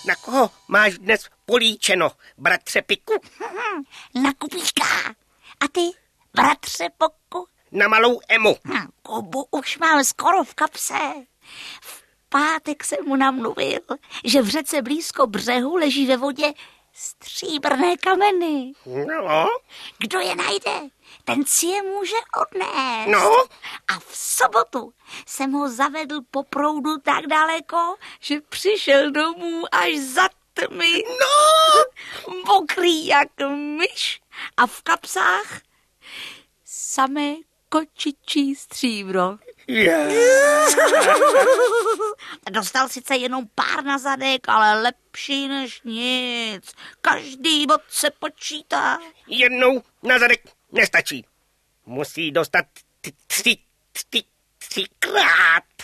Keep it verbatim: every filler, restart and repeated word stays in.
Na koho máš dnes políčeno, bratře Piku? Na Kubíka. A ty, bratře Poku? Na malou Emu. Hm, Kubu už mám skoro v kapse. V pátek jsem mu namluvil, že v řece blízko břehu leží ve vodě stříbrné kameny. No. Kdo je najde, ten si je může odnést. No. A v sobotu jsem ho zavedl po proudu tak daleko, že přišel domů až za tmy. No. Mokrý jak myš a v kapsách samé kočičí stříbro. Yeah. Dostal sice jenom pár na zadek, ale lepší než nic. Každý bod se počítá. Jednou na zadek nestačí. Musí dostat tři, tři, třikrát.